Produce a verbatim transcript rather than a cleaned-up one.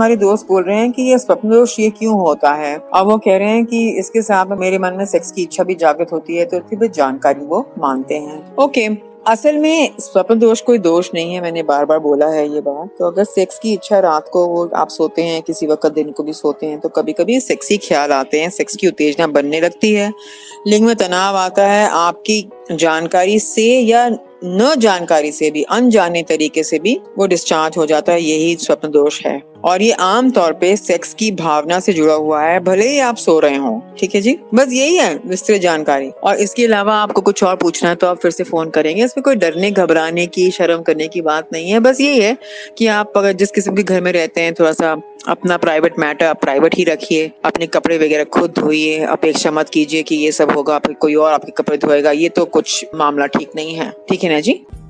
हमारे दोस्त बोल रहे हैं कि ये स्वप्न दोष ये क्यों होता है, और वो कह रहे हैं कि इसके साथ मेरे मन में सेक्स की इच्छा भी जागृत होती है, तो इसकी भी जानकारी वो मांगते हैं। ओके, असल में स्वप्न दोष कोई दोष नहीं है, मैंने बार बार बोला है ये बात। तो अगर सेक्स की इच्छा रात को वो आप सोते हैं, किसी वक्त दिन को भी सोते हैं, तो कभी कभी सेक्सी ख्याल आते हैं, सेक्स की उत्तेजना बनने लगती है, लिंग में तनाव आता है, आपकी जानकारी से या न जानकारी से भी, अनजाने तरीके से भी वो डिस्चार्ज हो जाता है, यही स्वप्न दोष है। और ये आम तौर पे सेक्स की भावना से जुड़ा हुआ है, भले ही आप सो रहे हो। ठीक है जी, बस यही है विस्तृत जानकारी। और इसके अलावा आपको कुछ और पूछना है तो आप फिर से फोन करेंगे। इसमें कोई डरने घबराने की, शर्म करने की बात नहीं है। बस यही है कि आप अगर जिस किस्म के घर में रहते हैं, थोड़ा सा अपना प्राइवेट मैटर आप प्राइवेट ही रखिए, अपने कपड़े वगैरह खुद धोइए, अपेक्षा मत कीजिए कि ये सब होगा, कोई और आपके कपड़े धोएगा, ये तो कुछ मामला ठीक नहीं है। ठीक है ना जी।